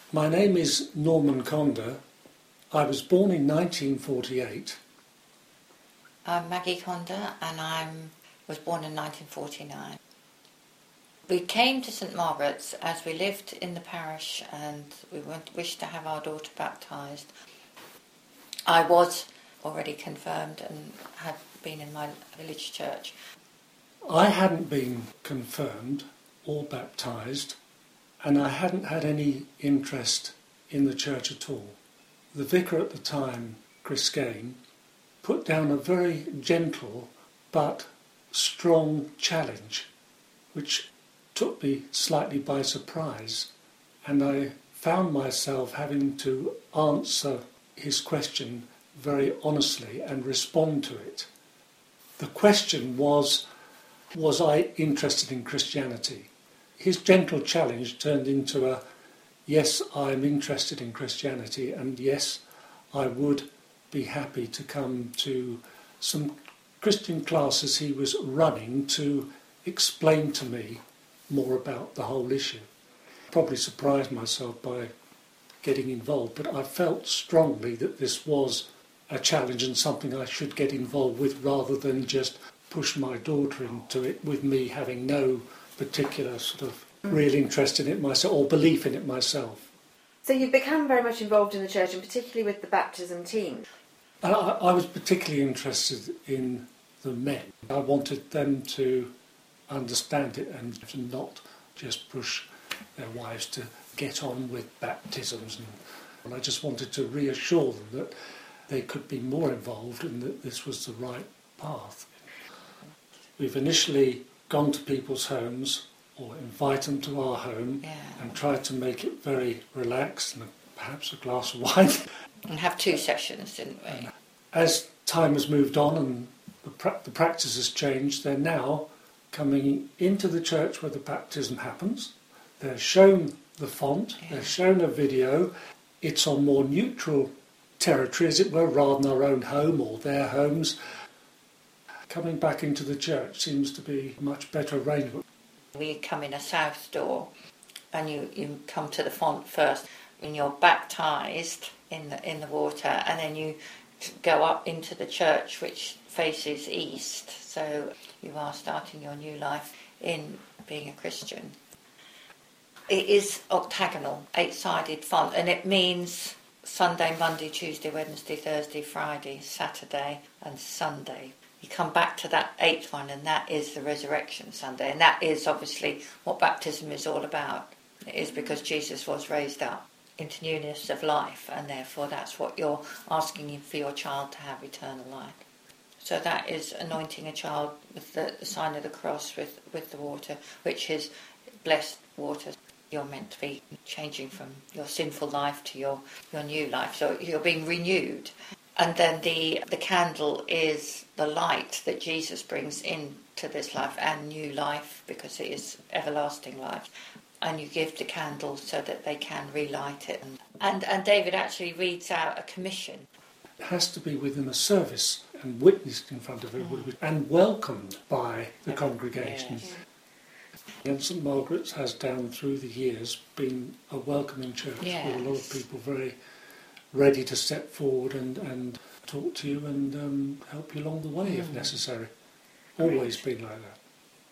My name is Norman Conder. I was born in 1948. I'm Maggie Conder and I was born in 1949. We came to St Margaret's as we lived in the parish and we wished to have our daughter baptised. I was already confirmed and had been in my village church. I hadn't been confirmed or baptised, and I hadn't had any interest in the church at all. The vicar at the time, Chris Gain, put down a very gentle but strong challenge, which took me slightly by surprise, and I found myself having to answer his question very honestly and respond to it. The question was I interested in Christianity? His gentle challenge turned into a, yes, I'm interested in Christianity, and yes, I would be happy to come to some Christian classes he was running to explain to me more about the whole issue. Probably surprised myself by getting involved, but I felt strongly that this was a challenge and something I should get involved with rather than just push my daughter into it with me having no particular sort of real interest in it myself or belief in it myself. So you've become very much involved in the church and particularly with the baptism team. I was particularly interested in the men. I wanted them to understand it and to not just push their wives to get on with baptisms. And I just wanted to reassure them that they could be more involved and that this was the right path. We've initially gone to people's homes or invite them to our home and tried to make it very relaxed and perhaps a glass of wine. And have 2 sessions, didn't we? As time has moved on and the practice has changed, they're now coming into the church where the baptism happens. They're shown the font, they're shown a video. It's on more neutral territory, as it were, rather than our own home or their homes. Coming back into the church seems to be a much better arrangement. We come in a south door and you come to the font first and you're baptised in the water, and then you go up into the church which faces east, so you are starting your new life in being a Christian. It is octagonal, 8-sided font, and it means Sunday, Monday, Tuesday, Wednesday, Thursday, Friday, Saturday and Sunday. You come back to that 8th one, and that is the Resurrection Sunday, and that is obviously what baptism is all about. It is because Jesus was raised up into newness of life, and therefore that's what you're asking for your child to have, eternal life. So that is anointing a child with the sign of the cross with the water, which is blessed water. You're meant to be changing from your sinful life to your new life, so you're being renewed. And then the candle is the light that Jesus brings into this life and new life, because it is everlasting life. And you give the candle so that they can relight it. And David actually reads out a commission. It has to be within a service and witnessed in front of everybody and welcomed by the congregation. Yes. And St Margaret's has down through the years been a welcoming church with a lot of people very ready to step forward and talk to you and help you along the way if necessary. Always been like that.